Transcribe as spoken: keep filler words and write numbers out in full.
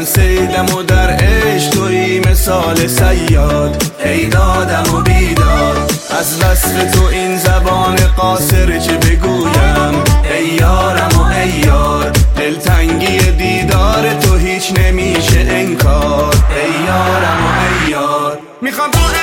من سیدم و در عشق توی مثال صیاد، ای دادم و بیداد. از وصف تو این زبان قاصر چه بگویم، ای یارم و ای یار. دلتنگی دیدار تو هیچ نمیشه انکار، ای یارم و ای یار. میخوام تو